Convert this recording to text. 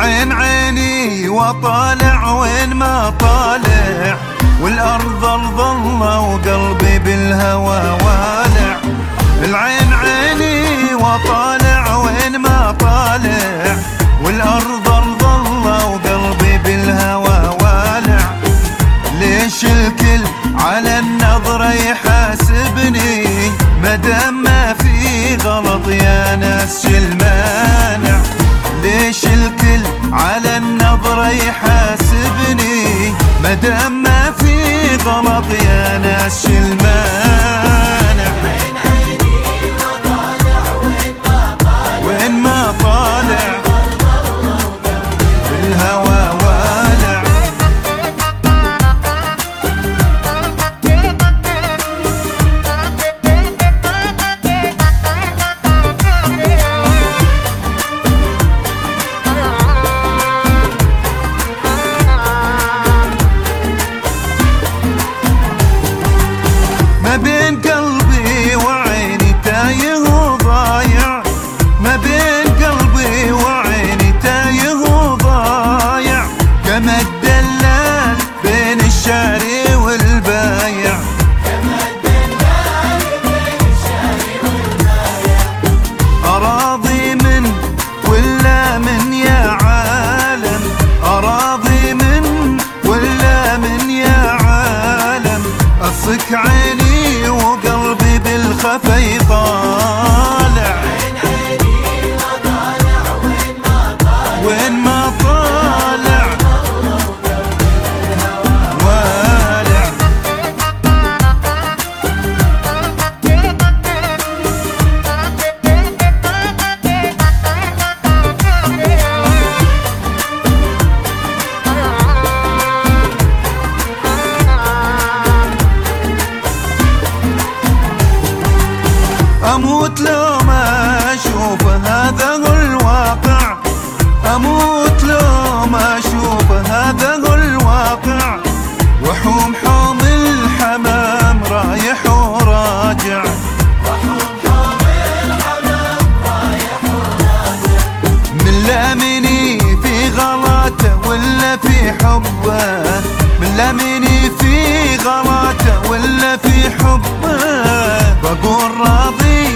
العين عيني وطالع وين ما طالع، والأرض أرض الله وقلبي بالهوى والع. العين عيني وطالع وين ما طالع، والأرض أرض الله وقلبي بالهوى والع. ليش الكل على النظرة يحاسبني، مدام ما في غلط يا ناس المانع. ليش الكل على النظرة يحاسبني، مدام ما في غلط يا ناس المانع. وين ما طالع بالهوى والع. ما بين قلبي وعيني تايه وضايع، ما بين قلبي وعيني تايه وضايع، كما الدلال بين الشاري والبايع. أراضي من ولا من يا عالم، أراضي من ولا من يا عالم. أصك عيني وقلبي بالخفا يطالع، وين ما طالع والع. أموت لو ما أشوف هذا هو الواقع، أموت لو ما أشوف هذا هو الواقع. وحوم حوم الحمام رايح وراجع، من لامني في غلاته ولا في حبه، من لامني في غلاته ولا في حبه. بقول راضي